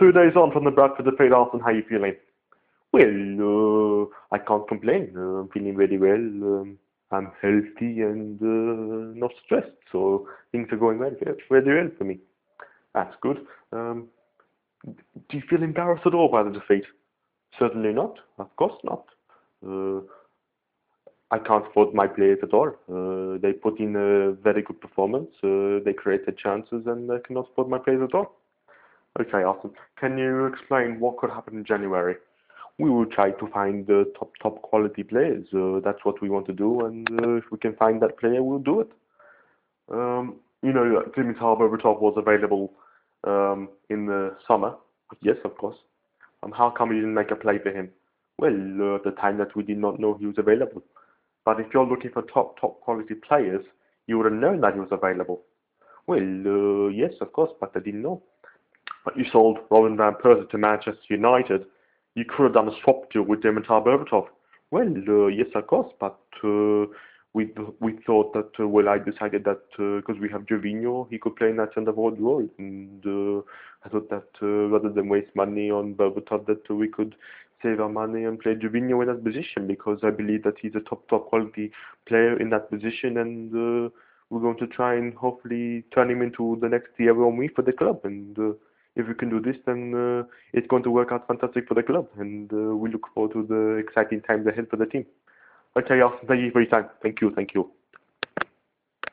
2 days on from the Bradford defeat, Arsenal, how are you feeling? Well, I can't complain. I'm feeling very well. I'm healthy and not stressed, so things are going very well for me. That's good. Do you feel embarrassed at all by the defeat? Certainly not. Of course not. Uh, I can't fault my players at all. They put in a very good performance. They created chances, and I cannot fault my players at all. Okay, awesome. Can you explain what could happen in January? We will try to find the top quality players. That's what we want to do, and if we can find that player, we'll do it. Dimitar Berbatov was available in the summer. Yes, of course. How come you didn't make a play for him? Well, at the time that we did not know he was available. But if you're looking for top quality players, you would have known that he was available. Well, yes, of course, but I didn't know. But you sold Robin van Persie to Manchester United. You could have done a swap deal with Dimitar Berbatov. Well, yes, of course, but we thought that I decided that because we have Jorginho, he could play in that centre forward role, and I thought that rather than waste money on Berbatov, that we could save our money and play Jorginho in that position, because I believe that he's a top quality player in that position, and we're going to try and hopefully turn him into the next Thierry Henry for the club, and if we can do this, then it's going to work out fantastic for the club, and we look forward to the exciting times ahead for the team. Okay, Austin, thank you for your time. Thank you.